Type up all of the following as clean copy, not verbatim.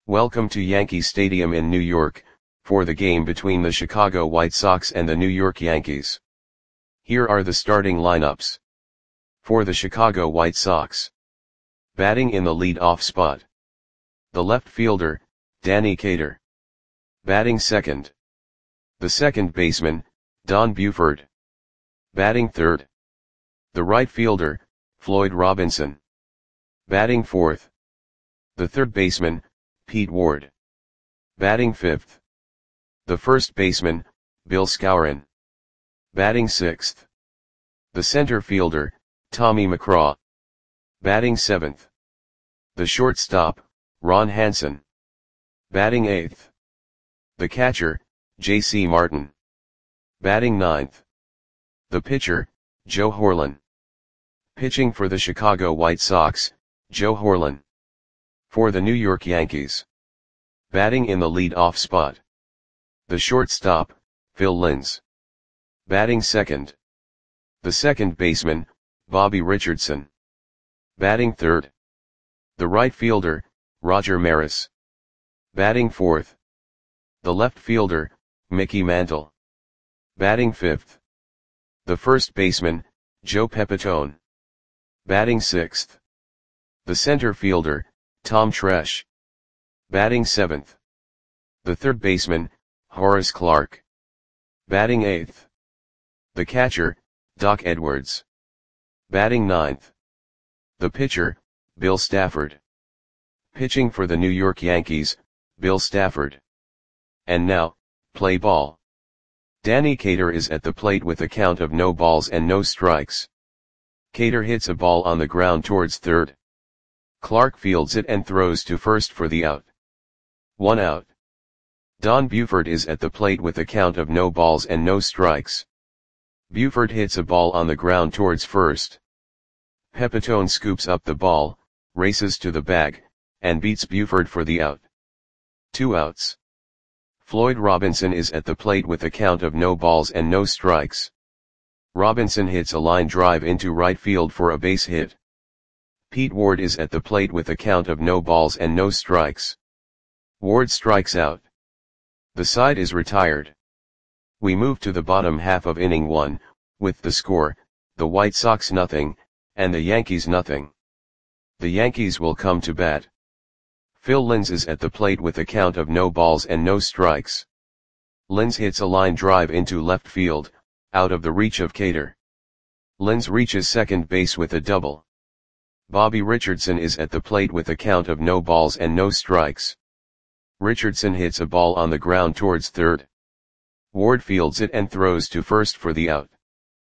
Welcome to Yankee Stadium in New York, for the game between the Chicago White Sox and the New York Yankees. Here are the starting lineups. For the Chicago White Sox. Batting in the lead-off spot. The left fielder, Danny Cater. Batting second. The second baseman, Don Buford. Batting third. The right fielder, Floyd Robinson. Batting fourth. The third baseman, Pete Ward. Batting fifth. The first baseman, Bill Skowron. Batting sixth. The center fielder, Tommy McGraw. Batting seventh. The shortstop, Ron Hansen. Batting eighth. The catcher, J.C. Martin. Batting ninth. The pitcher, Joe Horlen. Pitching for the Chicago White Sox, Joe Horlen. For the New York Yankees. Batting in the lead-off spot. The shortstop, Phil Linz. Batting second. The second baseman, Bobby Richardson. Batting third. The right fielder, Roger Maris. Batting fourth. The left fielder, Mickey Mantle. Batting fifth. The first baseman, Joe Pepitone. Batting sixth. The center fielder, Tom Tresh. Batting seventh. The third baseman, Horace Clarke. Batting eighth. The catcher, Doc Edwards. Batting ninth. The pitcher, Bill Stafford. Pitching for the New York Yankees, Bill Stafford. And now, play ball. Danny Cater is at the plate with a count of no balls and no strikes. Cater hits a ball on the ground towards third. Clarke fields it and throws to first for the out. 1 out. Don Buford is at the plate with a count of no balls and no strikes. Buford hits a ball on the ground towards first. Pepitone scoops up the ball, races to the bag, and beats Buford for the out. 2 outs. Floyd Robinson is at the plate with a count of no balls and no strikes. Robinson hits a line drive into right field for a base hit. Pete Ward is at the plate with a count of no balls and no strikes. Ward strikes out. The side is retired. We move to the bottom half of inning 1, with the score, the White Sox 0, and the Yankees 0. The Yankees will come to bat. Phil Linz is at the plate with a count of no balls and no strikes. Linz hits a line drive into left field, out of the reach of Cater. Linz reaches second base with a double. Bobby Richardson is at the plate with a count of no balls and no strikes. Richardson hits a ball on the ground towards third. Ward fields it and throws to first for the out.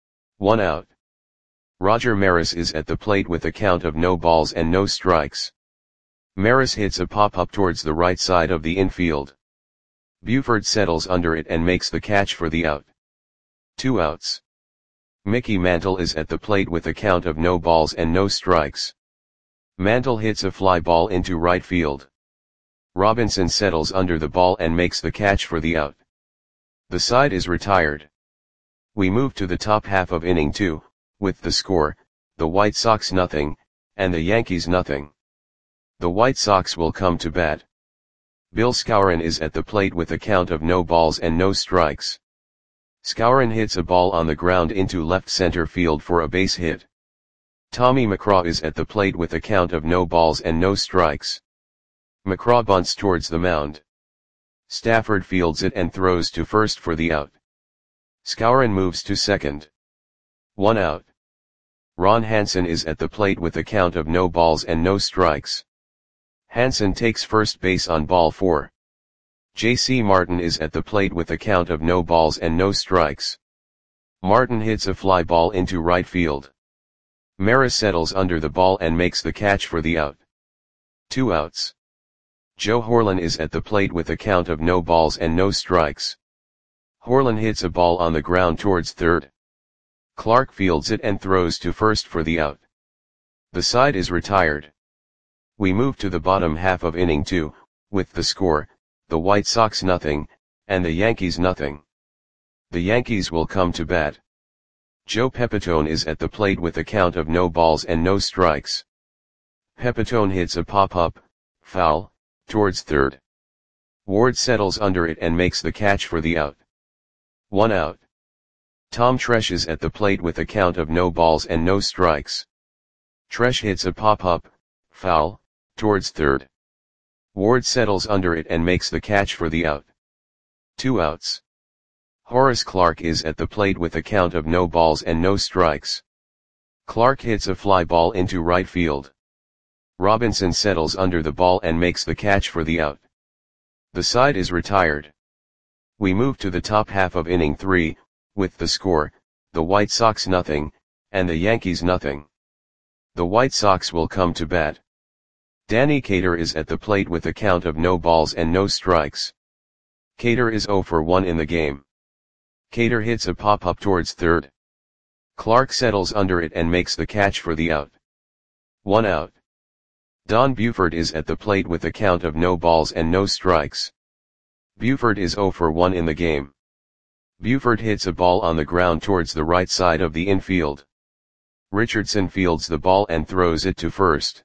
1 out. Roger Maris is at the plate with a count of no balls and no strikes. Maris hits a pop-up towards the right side of the infield. Buford settles under it and makes the catch for the out. 2 outs. Mickey Mantle is at the plate with a count of no balls and no strikes. Mantle hits a fly ball into right field. Robinson settles under the ball and makes the catch for the out. The side is retired. We move to the top half of inning 2, with the score, the White Sox 0, and the Yankees 0. The White Sox will come to bat. Bill Skowron is at the plate with a count of no balls and no strikes. Skowron hits a ball on the ground into left center field for a base hit. Tommy McGraw is at the plate with a count of no balls and no strikes. McGraw bunts towards the mound. Stafford fields it and throws to first for the out. Skowron moves to second. 1 out. Ron Hansen is at the plate with a count of no balls and no strikes. Hansen takes first base on ball 4. J.C. Martin is at the plate with a count of no balls and no strikes. Martin hits a fly ball into right field. Maris settles under the ball and makes the catch for the out. 2 outs. Joe Horlen is at the plate with a count of no balls and no strikes. Horlen hits a ball on the ground towards third. Clarke fields it and throws to first for the out. The side is retired. We move to the bottom half of inning 2, with the score, the White Sox 0, and the Yankees 0. The Yankees will come to bat. Joe Pepitone is at the plate with a count of no balls and no strikes. Pepitone hits a pop-up, foul, towards third. Ward settles under it and makes the catch for the out. 1 out. Tom Tresh is at the plate with a count of no balls and no strikes. Tresh hits a pop-up, foul, towards third. Ward settles under it and makes the catch for the out. 2 outs. Horace Clarke is at the plate with a count of no balls and no strikes. Clarke hits a fly ball into right field. Robinson settles under the ball and makes the catch for the out. The side is retired. We move to the top half of inning 3, with the score, the White Sox nothing, and the Yankees nothing. The White Sox will come to bat. Danny Cater is at the plate with a count of no balls and no strikes. Cater is 0 for 1 in the game. Cater hits a pop-up towards third. Clarke settles under it and makes the catch for the out. 1 out. Don Buford is at the plate with a count of no balls and no strikes. Buford is 0 for 1 in the game. Buford hits a ball on the ground towards the right side of the infield. Richardson fields the ball and throws it to first.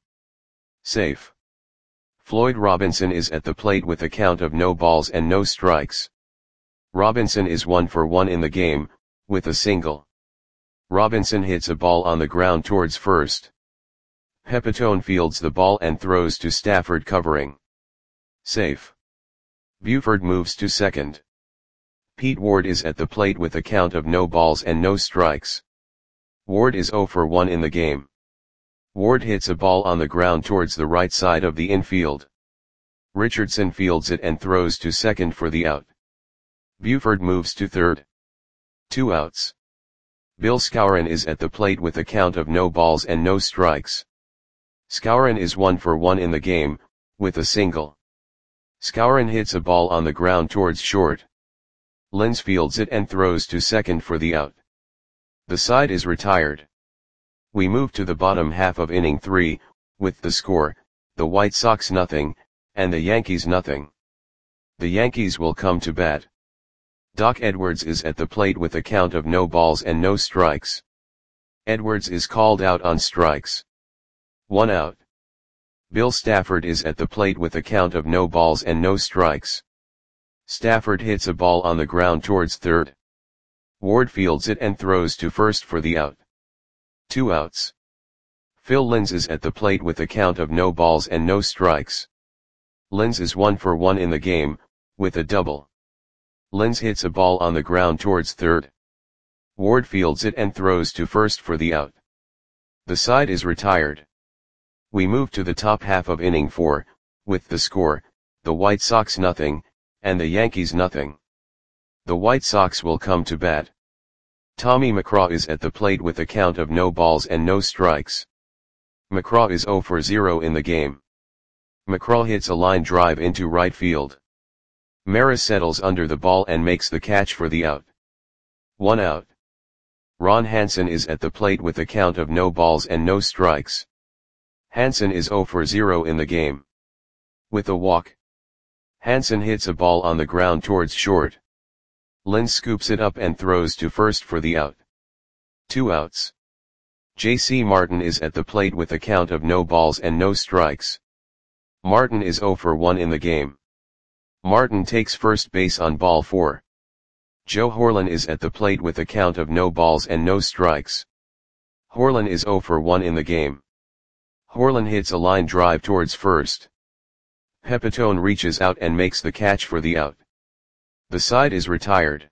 Safe. Floyd Robinson is at the plate with a count of no balls and no strikes. Robinson is 1 for 1 in the game, with a single. Robinson hits a ball on the ground towards first. Pepitone fields the ball and throws to Stafford covering. Safe. Buford moves to second. Pete Ward is at the plate with a count of no balls and no strikes. Ward is 0 for 1 in the game. Ward hits a ball on the ground towards the right side of the infield. Richardson fields it and throws to second for the out. Buford moves to third. 2 outs. Bill Skowron is at the plate with a count of no balls and no strikes. Skowron is 1 for 1 in the game, with a single. Skowron hits a ball on the ground towards short. Lenz fields it and throws to second for the out. The side is retired. We move to the bottom half of inning 3, with the score, the White Sox nothing, and the Yankees nothing. The Yankees will come to bat. Doc Edwards is at the plate with a count of no balls and no strikes. Edwards is called out on strikes. 1 out. Bill Stafford is at the plate with a count of no balls and no strikes. Stafford hits a ball on the ground towards third. Ward fields it and throws to first for the out. 2 outs. Phil Linz is at the plate with a count of no balls and no strikes. Linz is 1 for 1 in the game, with a double. Linz hits a ball on the ground towards third. Ward fields it and throws to first for the out. The side is retired. We move to the top half of inning 4, with the score, the White Sox nothing, and the Yankees nothing. The White Sox will come to bat. Tommy McGraw is at the plate with a count of no balls and no strikes. McGraw is 0 for 0 in the game. McGraw hits a line drive into right field. Maris settles under the ball and makes the catch for the out. 1 out. Ron Hansen is at the plate with a count of no balls and no strikes. Hansen is 0 for 0 in the game. With a walk. Hansen hits a ball on the ground towards short. Linz scoops it up and throws to first for the out. 2 outs. J.C. Martin is at the plate with a count of no balls and no strikes. Martin is 0 for 1 in the game. Martin takes first base on ball 4. Joe Horlan is at the plate with a count of no balls and no strikes. Horlan is 0 for 1 in the game. Horlan hits a line drive towards first. Pepitone reaches out and makes the catch for the out. The side is retired.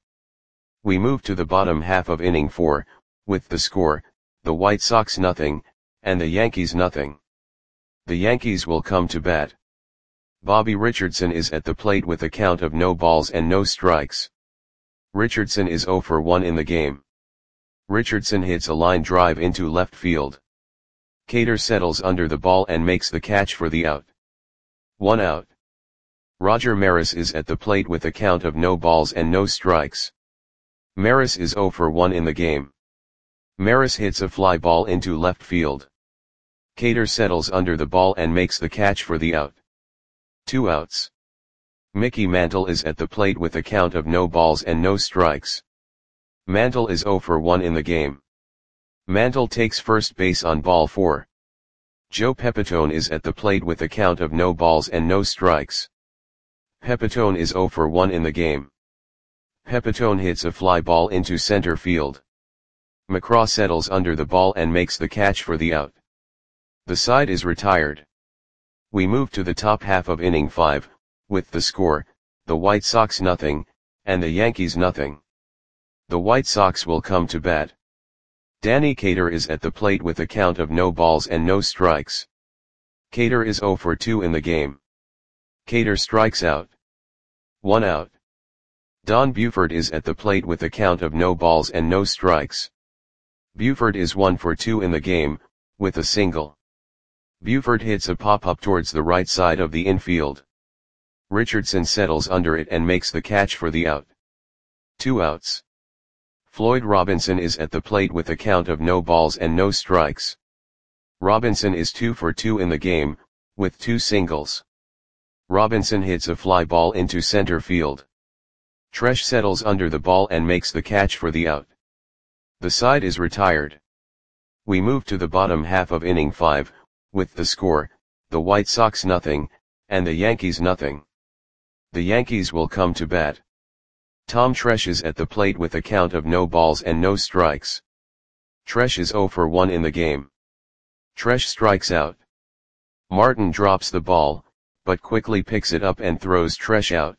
We move to the bottom half of inning 4, with the score, the White Sox nothing, and the Yankees nothing. The Yankees will come to bat. Bobby Richardson is at the plate with a count of no balls and no strikes. Richardson is 0 for 1 in the game. Richardson hits a line drive into left field. Cater settles under the ball and makes the catch for the out. 1 out. Roger Maris is at the plate with a count of no balls and no strikes. Maris is 0 for 1 in the game. Maris hits a fly ball into left field. Cater settles under the ball and makes the catch for the out. 2 outs. Mickey Mantle is at the plate with a count of no balls and no strikes. Mantle is 0 for 1 in the game. Mantle takes first base on ball 4. Joe Pepitone is at the plate with a count of no balls and no strikes. Pepitone is 0 for 1 in the game. Pepitone hits a fly ball into center field. McCraw settles under the ball and makes the catch for the out. The side is retired. We move to the top half of inning 5, with the score, the White Sox nothing, and the Yankees nothing. The White Sox will come to bat. Danny Cater is at the plate with a count of no balls and no strikes. Cater is 0 for 2 in the game. Cater strikes out. 1 out. Don Buford is at the plate with a count of no balls and no strikes. Buford is 1 for 2 in the game, with a single. Buford hits a pop-up towards the right side of the infield. Richardson settles under it and makes the catch for the out. 2 outs. Floyd Robinson is at the plate with a count of no balls and no strikes. Robinson is 2 for 2 in the game, with 2 singles. Robinson hits a fly ball into center field. Tresh settles under the ball and makes the catch for the out. The side is retired. We move to the bottom half of inning 5, with the score, the White Sox nothing, and the Yankees nothing. The Yankees will come to bat. Tom Tresh is at the plate with a count of no balls and no strikes. Tresh is 0 for 1 in the game. Tresh strikes out. Martin drops the ball, but quickly picks it up and throws Tresh out.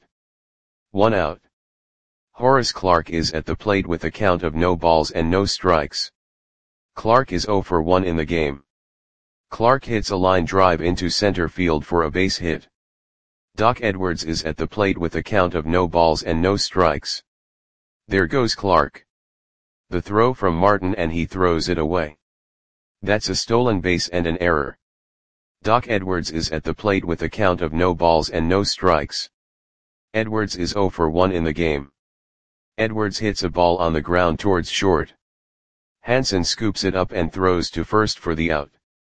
1 out. Horace Clarke is at the plate with a count of no balls and no strikes. Clarke is 0 for 1 in the game. Clarke hits a line drive into center field for a base hit. Doc Edwards is at the plate with a count of no balls and no strikes. There goes Clarke. The throw from Martin and he throws it away. That's a stolen base and an error. Doc Edwards is at the plate with a count of no balls and no strikes. Edwards is 0 for 1 in the game. Edwards hits a ball on the ground towards short. Hansen scoops it up and throws to first for the out.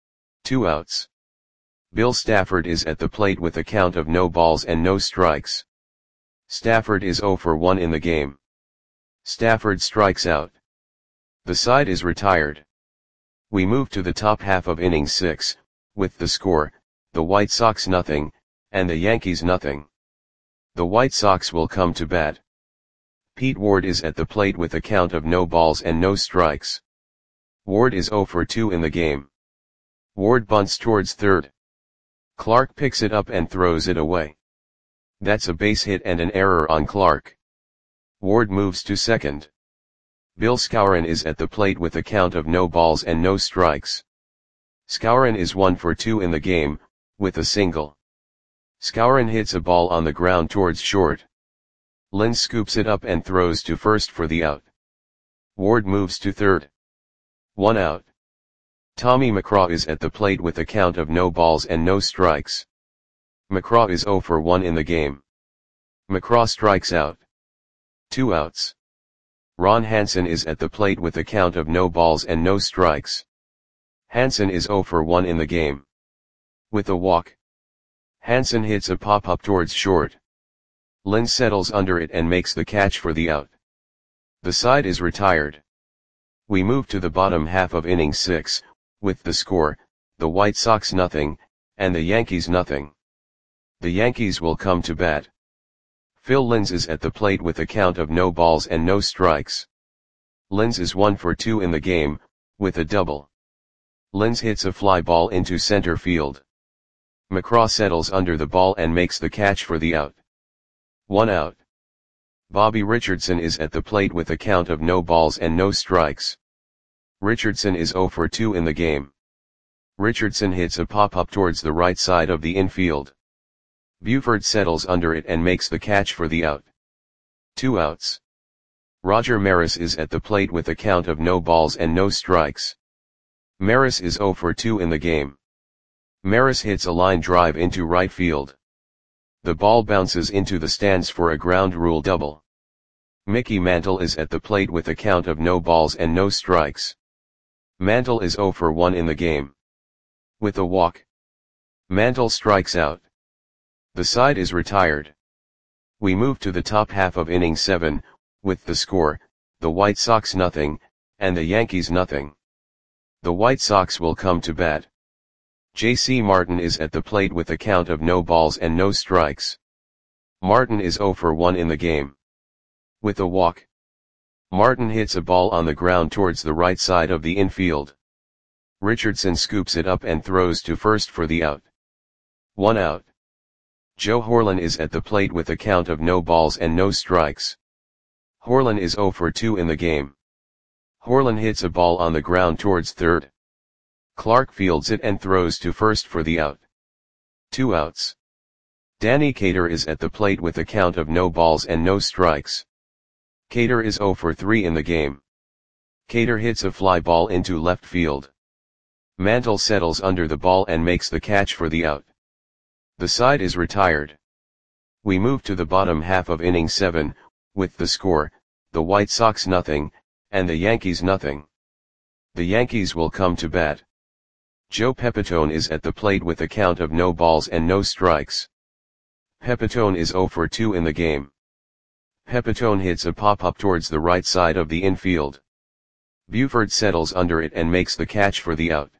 2 outs. Bill Stafford is at the plate with a count of no balls and no strikes. Stafford is 0 for 1 in the game. Stafford strikes out. The side is retired. We move to the top half of inning 6, with the score, the White Sox nothing, and the Yankees nothing. The White Sox will come to bat. Pete Ward is at the plate with a count of no balls and no strikes. Ward is 0 for 2 in the game. Ward bunts towards third. Clarke picks it up and throws it away. That's a base hit and an error on Clarke. Ward moves to second. Bill Skowron is at the plate with a count of no balls and no strikes. Skowron is 1 for 2 in the game, with a single. Skowron hits a ball on the ground towards short. Lynn scoops it up and throws to first for the out. Ward moves to third. 1 out. Tommy McCraw is at the plate with a count of no balls and no strikes. McCraw is 0 for 1 in the game. McCraw strikes out. 2 outs. Ron Hansen is at the plate with a count of no balls and no strikes. Hansen is 0 for 1 in the game. With a walk. Hansen hits a pop-up towards short. Lynn settles under it and makes the catch for the out. The side is retired. We move to the bottom half of inning 6, with the score, the White Sox nothing, and the Yankees nothing. The Yankees will come to bat. Phil Linz is at the plate with a count of no balls and no strikes. Linz is 1 for 2 in the game, with a double. Linz hits a fly ball into center field. McCraw settles under the ball and makes the catch for the out. 1 out. Bobby Richardson is at the plate with a count of no balls and no strikes. Richardson is 0 for 2 in the game. Richardson hits a pop-up towards the right side of the infield. Buford settles under it and makes the catch for the out. 2 outs. Roger Maris is at the plate with a count of no balls and no strikes. Maris is 0 for 2 in the game. Maris hits a line drive into right field. The ball bounces into the stands for a ground rule double. Mickey Mantle is at the plate with a count of no balls and no strikes. Mantle is 0 for 1 in the game. With a walk. Mantle strikes out. The side is retired. We move to the top half of inning 7, with the score, the White Sox nothing, and the Yankees nothing. The White Sox will come to bat. J.C. Martin is at the plate with a count of no balls and no strikes. Martin is 0 for 1 in the game. With a walk, Martin hits a ball on the ground towards the right side of the infield. Richardson scoops it up and throws to first for the out. 1 out. Joe Horlen is at the plate with a count of no balls and no strikes. Horlen is 0 for 2 in the game. Horlen hits a ball on the ground towards third. Clark fields it and throws to first for the out. 2 outs. Danny Cater is at the plate with a count of no balls and no strikes. Cater is 0 for 3 in the game. Cater hits a fly ball into left field. Mantle settles under the ball and makes the catch for the out. The side is retired. We move to the bottom half of inning 7, with the score, the White Sox nothing, and the Yankees nothing. The Yankees will come to bat. Joe Pepitone is at the plate with a count of no balls and no strikes. Pepitone is 0 for 2 in the game. Pepitone hits a pop-up towards the right side of the infield. Buford settles under it and makes the catch for the out.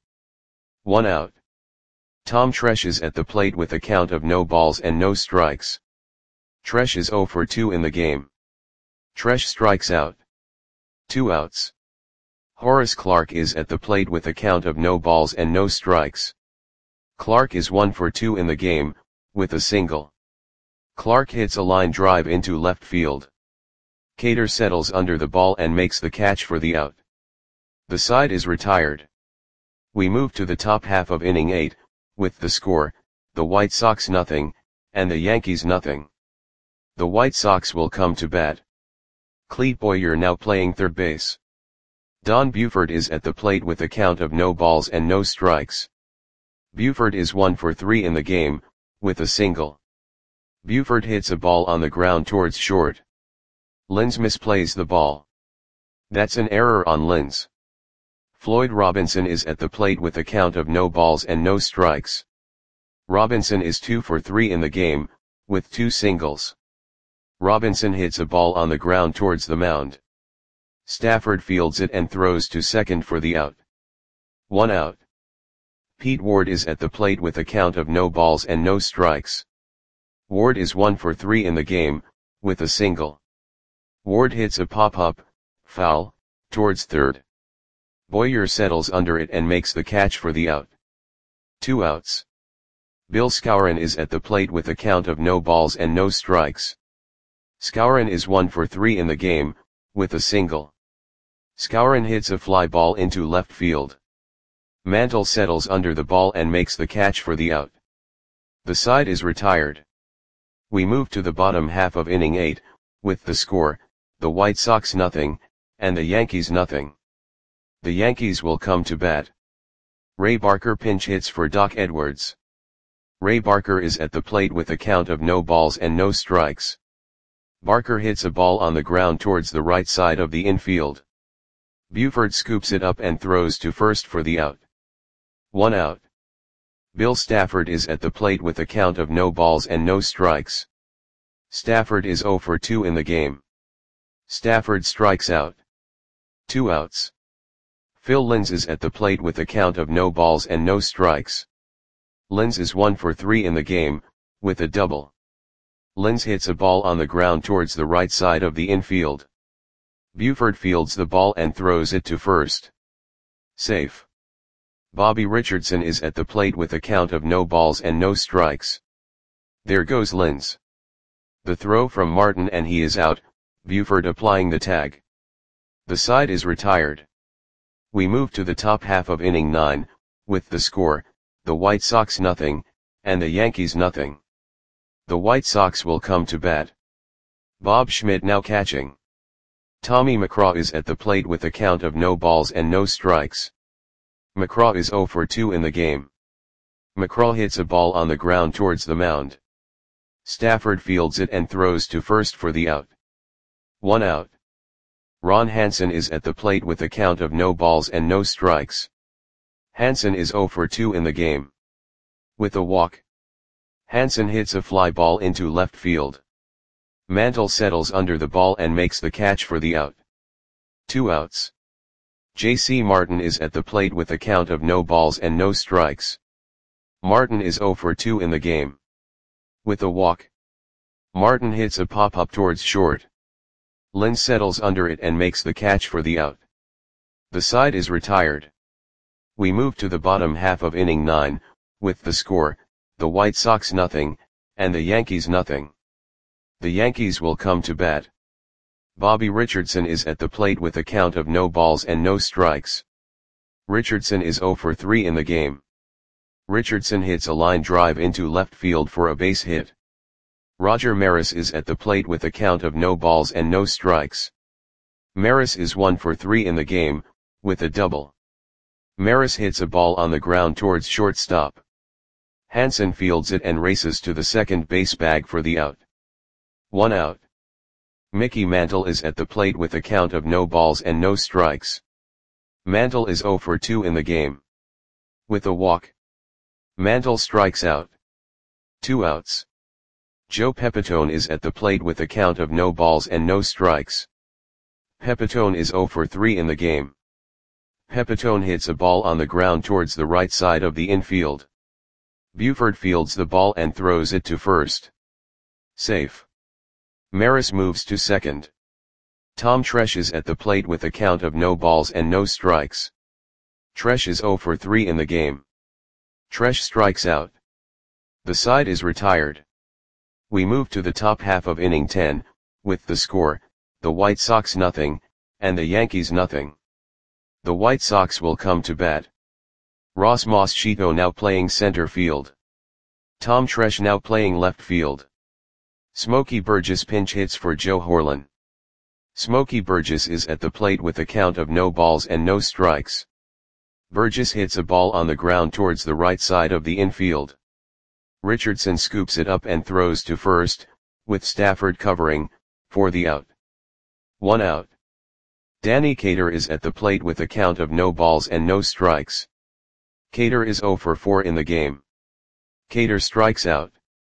1 out. Tom Tresh is at the plate with a count of no balls and no strikes. Tresh is 0 for 2 in the game. Tresh strikes out. 2 outs. Horace Clarke is at the plate with a count of no balls and no strikes. Clarke is 1 for 2 in the game, with a single. Clarke hits a line drive into left field. Cater settles under the ball and makes the catch for the out. The side is retired. We move to the top half of inning 8, with the score, the White Sox nothing, and the Yankees nothing. The White Sox will come to bat. Clete Boyer now playing third base. Don Buford is at the plate with a count of no balls and no strikes. Buford is 1 for 3 in the game, with a single. Buford hits a ball on the ground towards short. Linz misplays the ball. That's an error on Linz. Floyd Robinson is at the plate with a count of no balls and no strikes. Robinson is 2 for 3 in the game, with 2 singles. Robinson hits a ball on the ground towards the mound. Stafford fields it and throws to second for the out. 1 out. Pete Ward is at the plate with a count of no balls and no strikes. Ward is 1 for 3 in the game, with a single. Ward hits a pop-up, foul, towards third. Boyer settles under it and makes the catch for the out. 2 outs. Bill Skowron is at the plate with a count of no balls and no strikes. Skowron is 1 for 3 in the game, with a single. Skowron hits a fly ball into left field. Mantle settles under the ball and makes the catch for the out. The side is retired. We move to the bottom half of inning 8, with the score, the White Sox nothing, and the Yankees nothing. The Yankees will come to bat. Ray Barker pinch hits for Doc Edwards. Ray Barker is at the plate with a count of no balls and no strikes. Barker hits a ball on the ground towards the right side of the infield. Buford scoops it up and throws to first for the out. 1 out. Bill Stafford is at the plate with a count of no balls and no strikes. Stafford is 0 for 2 in the game. Stafford strikes out. 2 outs. Phil Linz is at the plate with a count of no balls and no strikes. Linz is 1 for 3 in the game, with a double. Linz hits a ball on the ground towards the right side of the infield. Buford fields the ball and throws it to first. Safe. Bobby Richardson is at the plate with a count of no balls and no strikes. There goes Linz. The throw from Martin and he is out, Buford applying the tag. The side is retired. We move to the top half of inning 9, with the score, the White Sox nothing, and the Yankees nothing. The White Sox will come to bat. Bob Schmidt now catching. Tommy McCraw is at the plate with a count of no balls and no strikes. McCraw is 0 for 2 in the game. McCraw hits a ball on the ground towards the mound. Stafford fields it and throws to first for the out. 1 out. Ron Hansen is at the plate with a count of no balls and no strikes. Hansen is 0 for 2 in the game. With a walk, Hansen hits a fly ball into left field. Mantle settles under the ball and makes the catch for the out. 2 outs. J.C. Martin is at the plate with a count of no balls and no strikes. Martin is 0 for 2 in the game. With a walk, Martin hits a pop-up towards short. Lynn settles under it and makes the catch for the out. The side is retired. We move to the bottom half of inning 9, with the score, the White Sox nothing, and the Yankees nothing. The Yankees will come to bat. Bobby Richardson is at the plate with a count of no balls and no strikes. Richardson is 0 for 3 in the game. Richardson hits a line drive into left field for a base hit. Roger Maris is at the plate with a count of no balls and no strikes. Maris is 1 for 3 in the game, with a double. Maris hits a ball on the ground towards shortstop. Hansen fields it and races to the second base bag for the out. 1 out. Mickey Mantle is at the plate with a count of no balls and no strikes. Mantle is 0 for 2 in the game. With a walk, Mantle strikes out. 2 outs. Joe Pepitone is at the plate with a count of no balls and no strikes. Pepitone is 0 for 3 in the game. Pepitone hits a ball on the ground towards the right side of the infield. Buford fields the ball and throws it to first. Safe. Maris moves to second. Tom Tresh is at the plate with a count of no balls and no strikes. Tresh is 0 for 3 in the game. Tresh strikes out. The side is retired. We move to the top half of inning 10, with the score, the White Sox nothing, and the Yankees nothing. The White Sox will come to bat. Ross Moschito now playing center field. Tom Tresh now playing left field. Smokey Burgess pinch hits for Joe Horlen. Smokey Burgess is at the plate with a count of no balls and no strikes. Burgess hits a ball on the ground towards the right side of the infield. Richardson scoops it up and throws to first, with Stafford covering, for the out. 1 out. Danny Cater is at the plate with a count of no balls and no strikes. Cater is 0 for 4 in the game. Cater strikes out.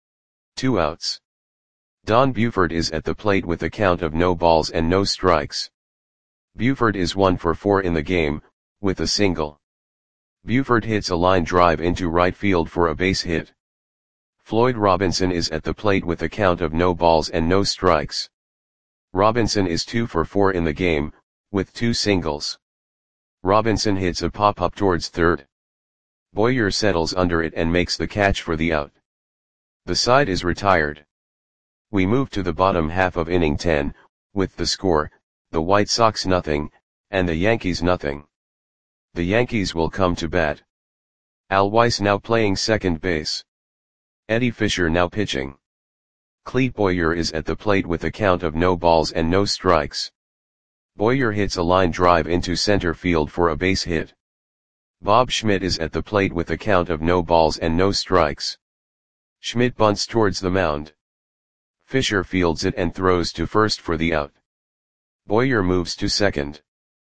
2 outs. Don Buford is at the plate with a count of no balls and no strikes. Buford is 1 for 4 in the game, with a single. Buford hits a line drive into right field for a base hit. Floyd Robinson is at the plate with a count of no balls and no strikes. Robinson is 2 for 4 in the game, with 2 singles. Robinson hits a pop-up towards third. Boyer settles under it and makes the catch for the out. The side is retired. We move to the bottom half of inning 10, with the score, the White Sox nothing, and the Yankees nothing. The Yankees will come to bat. Al Weiss now playing second base. Eddie Fisher now pitching. Clete Boyer is at the plate with a count of no balls and no strikes. Boyer hits a line drive into center field for a base hit. Bob Schmidt is at the plate with a count of no balls and no strikes. Schmidt bunts towards the mound. Fisher fields it and throws to first for the out. Boyer moves to second.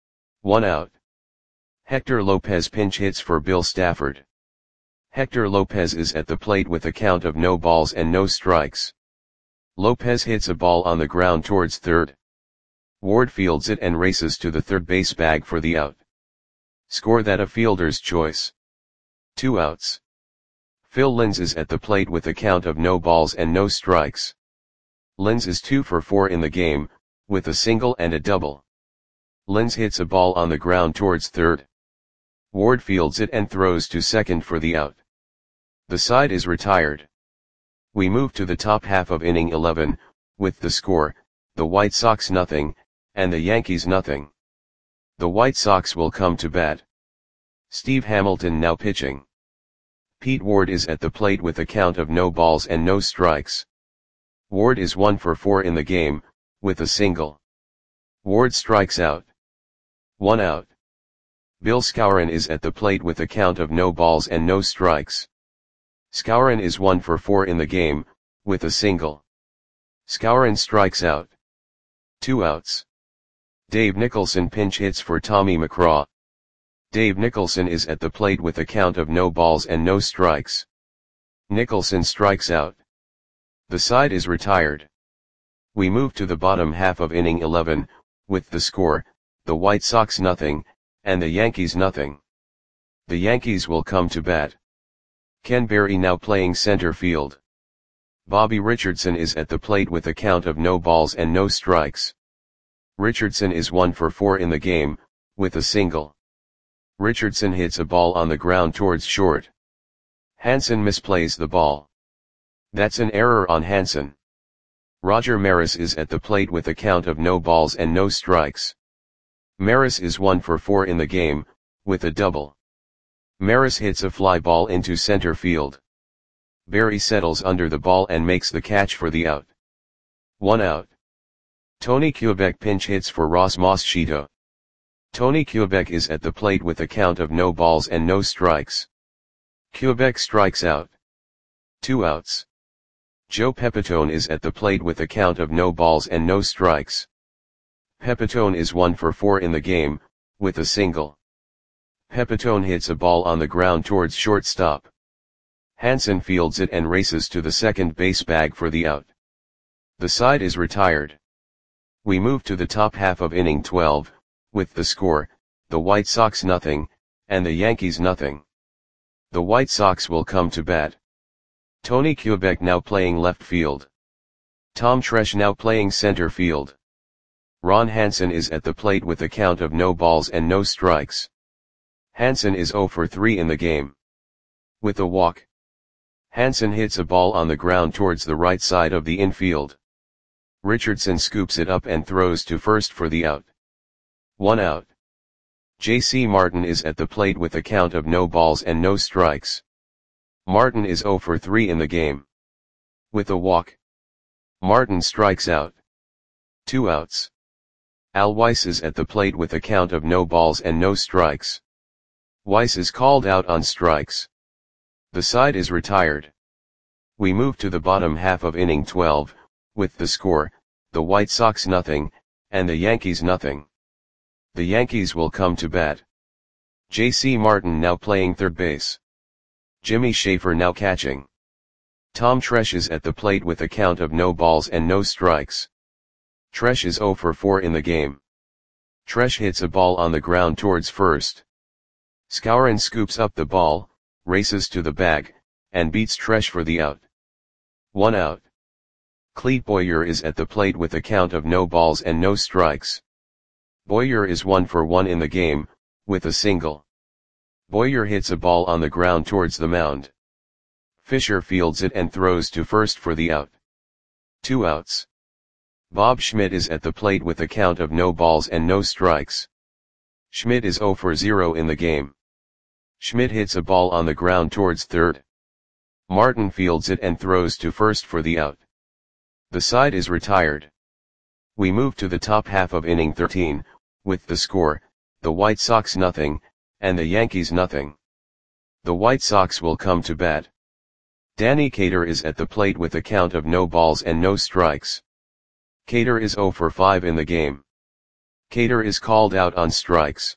1 out. Hector Lopez pinch hits for Bill Stafford. Hector Lopez is at the plate with a count of no balls and no strikes. Lopez hits a ball on the ground towards third. Ward fields it and races to the third base bag for the out. Score that a fielder's choice. 2 outs. Phil Linz is at the plate with a count of no balls and no strikes. Linz is 2 for 4 in the game, with a single and a double. Linz hits a ball on the ground towards third. Ward fields it and throws to second for the out. The side is retired. We move to the top half of inning 11, with the score, the White Sox nothing, and the Yankees nothing. The White Sox will come to bat. Steve Hamilton now pitching. Pete Ward is at the plate with a count of no balls and no strikes. Ward is 1 for 4 in the game, with a single. Ward strikes out. 1 out. Bill Skowron is at the plate with a count of no balls and no strikes. Skowron is 1 for 4 in the game, with a single. Skowron strikes out. 2 outs. Dave Nicholson pinch hits for Tommy McCraw. Dave Nicholson is at the plate with a count of no balls and no strikes. Nicholson strikes out. The side is retired. We move to the bottom half of inning 11, with the score, the White Sox nothing, and the Yankees nothing. The Yankees will come to bat. Ken Berry now playing center field. Bobby Richardson is at the plate with a count of no balls and no strikes. Richardson is 1 for 4 in the game, with a single. Richardson hits a ball on the ground towards short. Hansen misplays the ball. That's an error on Hansen. Roger Maris is at the plate with a count of no balls and no strikes. Maris is 1 for 4 in the game, with a double. Maris hits a fly ball into center field. Berry settles under the ball and makes the catch for the out. 1 out. Tony Kubek pinch hits for Ross Moschito. Tony Kubek is at the plate with a count of no balls and no strikes. Kubek strikes out. 2 outs. Joe Pepitone is at the plate with a count of no balls and no strikes. Pepitone is 1 for 4 in the game, with a single. Pepitone hits a ball on the ground towards shortstop. Hansen fields it and races to the second base bag for the out. The side is retired. We move to the top half of inning 12, with the score, the White Sox nothing, and the Yankees nothing. The White Sox will come to bat. Tony Kubek now playing left field. Tom Tresh now playing center field. Ron Hansen is at the plate with a count of no balls and no strikes. Hansen is 0 for 3 in the game. With a walk. Hansen hits a ball on the ground towards the right side of the infield. Richardson scoops it up and throws to first for the out. 1 out. J.C. Martin is at the plate with a count of no balls and no strikes. Martin is 0 for 3 in the game. With a walk. Martin strikes out. 2 outs. Al Weiss is at the plate with a count of no balls and no strikes. Weiss is called out on strikes. The side is retired. We move to the bottom half of inning 12, with the score, the White Sox nothing, and the Yankees nothing. The Yankees will come to bat. J.C. Martin now playing third base. Jimmy Schaefer now catching. Tom Tresh is at the plate with a count of no balls and no strikes. Tresh is 0 for 4 in the game. Tresh hits a ball on the ground towards first. Skowron scoops up the ball, races to the bag, and beats Tresh for the out. 1 out. Clete Boyer is at the plate with a count of no balls and no strikes. Boyer is 1 for 1 in the game, with a single. Boyer hits a ball on the ground towards the mound. Fisher fields it and throws to first for the out. 2 outs. Bob Schmidt is at the plate with a count of no balls and no strikes. Schmidt is 0 for 0 in the game. Schmidt hits a ball on the ground towards third. Martin fields it and throws to first for the out. The side is retired. We move to the top half of inning 13, with the score, the White Sox nothing, and the Yankees nothing. The White Sox will come to bat. Danny Cater is at the plate with a count of no balls and no strikes. Cater is 0 for 5 in the game. Cater is called out on strikes.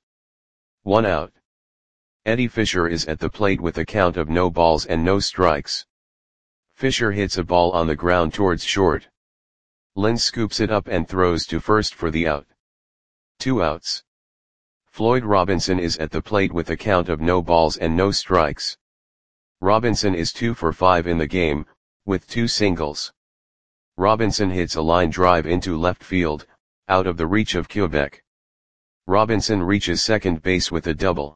1 out. Eddie Fisher is at the plate with a count of no balls and no strikes. Fisher hits a ball on the ground towards short. Lynn scoops it up and throws to first for the out. 2 outs. Floyd Robinson is at the plate with a count of no balls and no strikes. Robinson is 2 for 5 in the game, with 2 singles. Robinson hits a line drive into left field, out of the reach of Kubek. Robinson reaches second base with a double.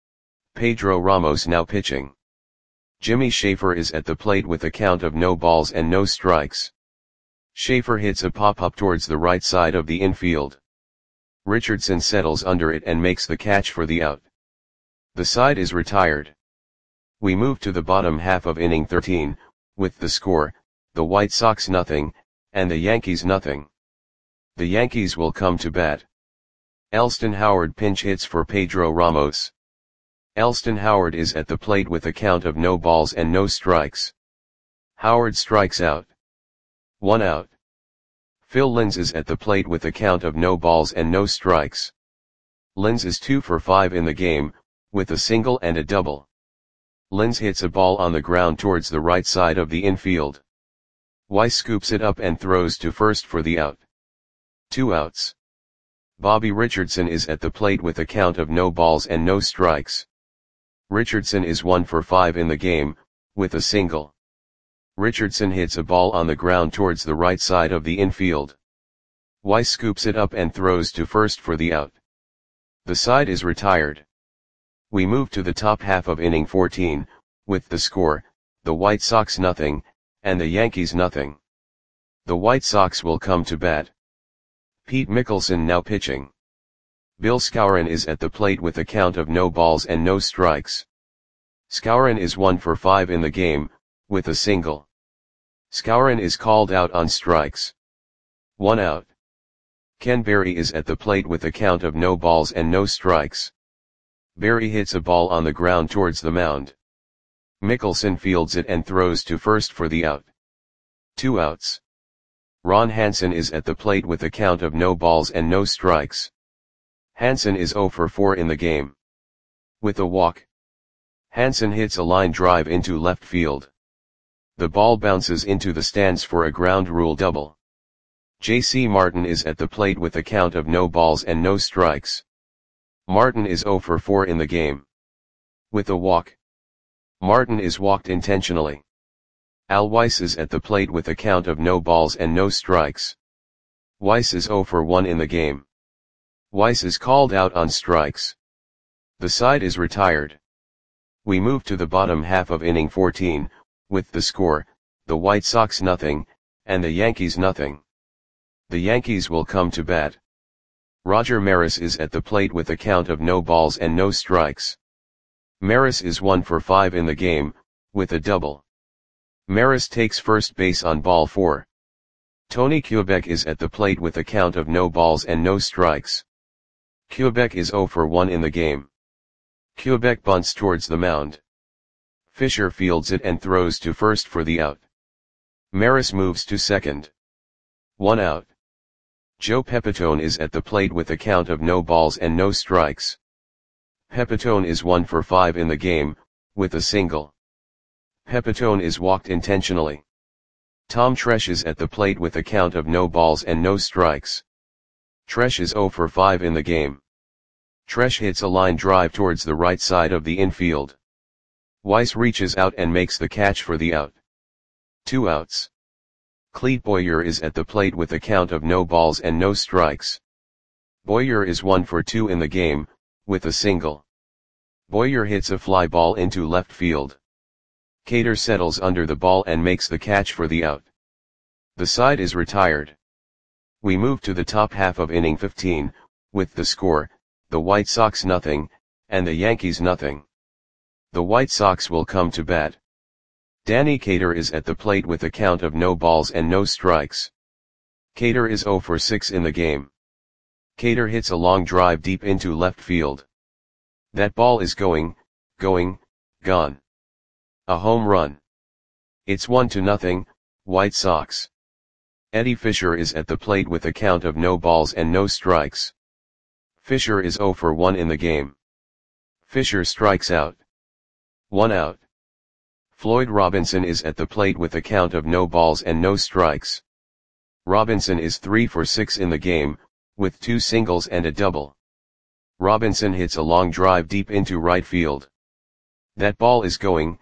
Pedro Ramos now pitching. Jimmy Schaefer is at the plate with a count of no balls and no strikes. Schaefer hits a pop-up towards the right side of the infield. Richardson settles under it and makes the catch for the out. The side is retired. We move to the bottom half of inning 13, with the score, the White Sox nothing, and the Yankees nothing. The Yankees will come to bat. Elston Howard pinch hits for Pedro Ramos. Elston Howard is at the plate with a count of no balls and no strikes. Howard strikes out. 1 out. Phil Linz is at the plate with a count of no balls and no strikes. Linz is 2 for 5 in the game, with a single and a double. Linz hits a ball on the ground towards the right side of the infield. Weiss scoops it up and throws to first for the out. 2 outs. Bobby Richardson is at the plate with a count of no balls and no strikes. Richardson is 1 for 5 in the game, with a single. Richardson hits a ball on the ground towards the right side of the infield. Weiss scoops it up and throws to first for the out. The side is retired. We move to the top half of inning 14, with the score, the White Sox nothing, and the Yankees nothing. The White Sox will come to bat. Pete Mickelson now pitching. Bill Skowron is at the plate with a count of no balls and no strikes. Skowron is 1 for 5 in the game, with a single. Skowron is called out on strikes. 1 out. Ken Berry is at the plate with a count of no balls and no strikes. Berry hits a ball on the ground towards the mound. Mickelson fields it and throws to first for the out. 2 outs. Ron Hansen is at the plate with a count of no balls and no strikes. Hansen is 0 for 4 in the game. With a walk. Hansen hits a line drive into left field. The ball bounces into the stands for a ground rule double. J.C. Martin is at the plate with a count of no balls and no strikes. Martin is 0 for 4 in the game. With a walk. Martin is walked intentionally. Al Weiss is at the plate with a count of no balls and no strikes. Weiss is 0 for 1 in the game. Weiss is called out on strikes. The side is retired. We move to the bottom half of inning 14, with the score, the White Sox nothing, and the Yankees nothing. The Yankees will come to bat. Roger Maris is at the plate with a count of no balls and no strikes. Maris is 1 for 5 in the game, with a double. Maris takes first base on ball 4. Tony Kubek is at the plate with a count of no balls and no strikes. Kubek is 0 for 1 in the game. Kubek bunts towards the mound. Fisher fields it and throws to first for the out. Maris moves to second. 1 out. Joe Pepitone is at the plate with a count of no balls and no strikes. Pepitone is 1 for 5 in the game, with a single. Pepitone is walked intentionally. Tom Tresh is at the plate with a count of no balls and no strikes. Tresh is 0 for 5 in the game. Tresh hits a line drive towards the right side of the infield. Weiss reaches out and makes the catch for the out. 2 outs. Clete Boyer is at the plate with a count of no balls and no strikes. Boyer is 1 for 2 in the game, with a single. Boyer hits a fly ball into left field. Cater settles under the ball and makes the catch for the out. The side is retired. We move to the top half of inning 15, with the score, the White Sox nothing, and the Yankees nothing. The White Sox will come to bat. Danny Cater is at the plate with a count of no balls and no strikes. Cater is 0 for 6 in the game. Cater hits a long drive deep into left field. That ball is gone. A home run. It's 1-0, White Sox. Eddie Fisher is at the plate with a count of no balls and no strikes. Fisher is 0 for 1 in the game. Fisher strikes out. 1 out. Floyd Robinson is at the plate with a count of no balls and no strikes. Robinson is 3 for 6 in the game, with 2 singles and a double. Robinson hits a long drive deep into right field. That ball is gone.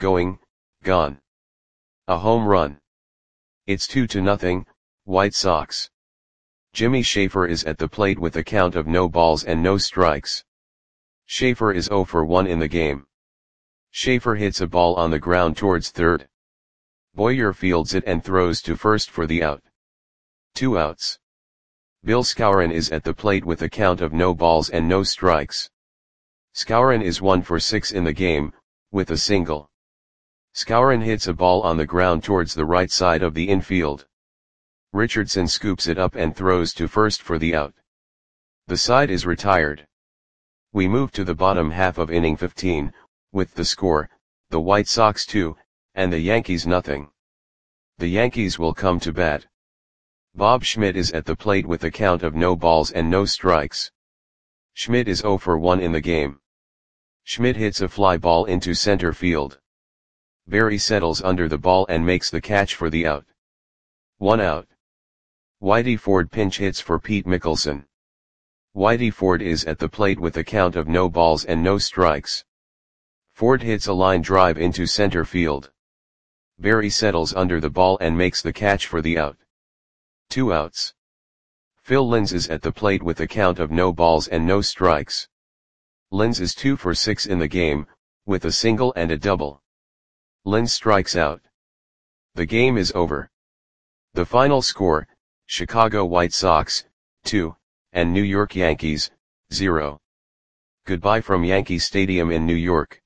A home run. It's 2-0, White Sox. Jimmy Schaefer is at the plate with a count of no balls and no strikes. Schaefer is 0 for 1 in the game. Schaefer hits a ball on the ground towards third. Boyer fields it and throws to first for the out. 2 outs. Bill Skowron is at the plate with a count of no balls and no strikes. Skowron is 1 for 6 in the game, with a single. Skowron hits a ball on the ground towards the right side of the infield. Richardson scoops it up and throws to first for the out. The side is retired. We move to the bottom half of inning 15, with the score, the White Sox 2, and the Yankees nothing. The Yankees will come to bat. Bob Schmidt is at the plate with a count of no balls and no strikes. Schmidt is 0 for 1 in the game. Schmidt hits a fly ball into center field. Berry settles under the ball and makes the catch for the out. 1 out. Whitey Ford pinch hits for Pete Mickelson. Whitey Ford is at the plate with a count of no balls and no strikes. Ford hits a line drive into center field. Barry settles under the ball and makes the catch for the out. 2 outs. Phil Linz is at the plate with a count of no balls and no strikes. Linz is 2 for 6 in the game, with a single and a double. Linz strikes out. The game is over. The final score, Chicago White Sox, 2, and New York Yankees, 0. Goodbye from Yankee Stadium in New York.